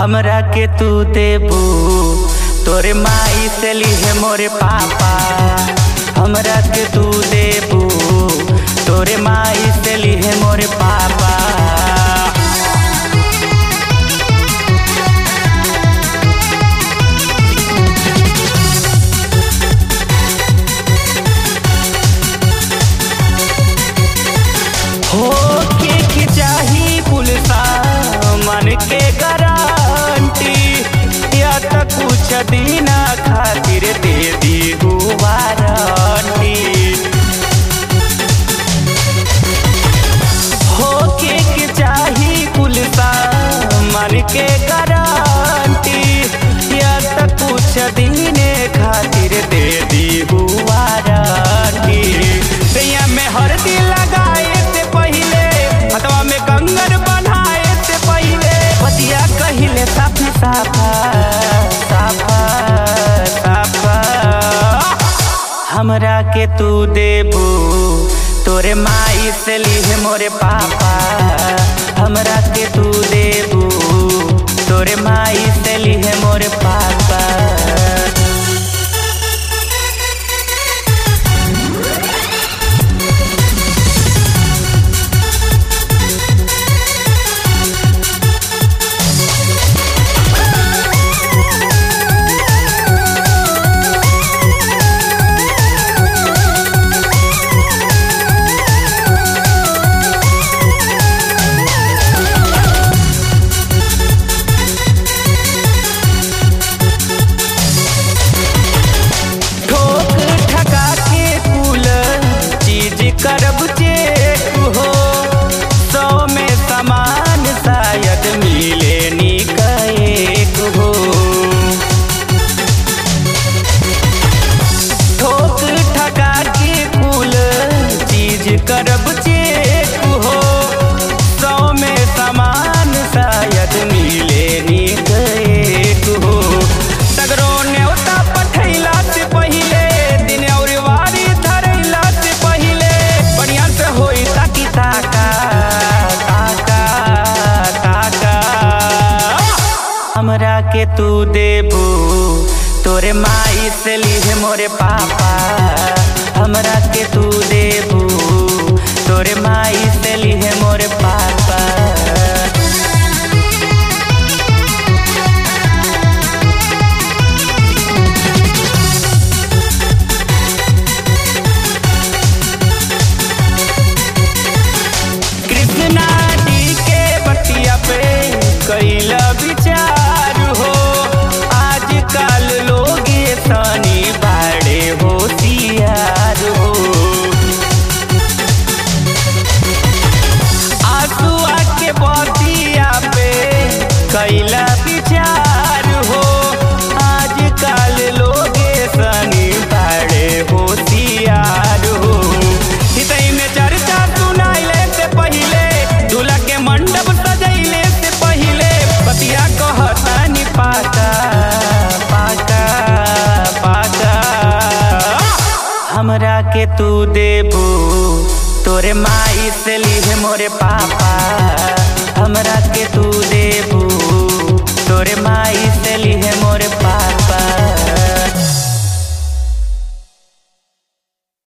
हमरा के तू देबू, तोरे माई से लिहे मोरे पापा। हमरा के तू देबू, तोरे माई से लिहे मोरे पापा। हो के चाही पुलिसा मन के गारंटी, या तो कुछ दिन खातिर दे दी वारंटी। हो के चाही पुलिसा मन के गारंटी, या तो कुछ दिन खातिर दे दी वारंटी। दैया में हरदी लगाए से पहले, हथवा में कंगन बनाए से पहले, बतिया कहिले साफा साफा साफा साफा। हमरा के तू देबू, तोरे माई से लिहे मोरे पापा। हमरा के तू देबू, तोरे माई से लिहे मोरे पापा। करब चेक हो, 100 में समान शायद मिले निक हो। ठोक ठका के कुल चीज करब चेक हो, 100 में समान शायद मिले निक हो। सगरो न्योता पठैला से पहिले, दिन और वारी धरैला से पहिले, बढ़िया से होई ताकी ताका ताका ताका। हमरा के तू देबू, तोरे माई से लिहे मोरे पापा। हमरा के तू देबू, तोरे माई से लिहे मोरे पापा। कैला विचार हो, आजकल लोग सनी बाड़े होशियार हो। आंसुआ के बतिया पे कैला विचार हो, आजकल लोग सनी बाड़े होशियार हो। हितई में चर्चा सुनाइले से पहिले, दूल्हा के मंडप सजैले से पहिले, बतिया कहतानी पाका पाका पाका। हमरा के तू देबू, तोरे माई से लिहे मोरे पापा।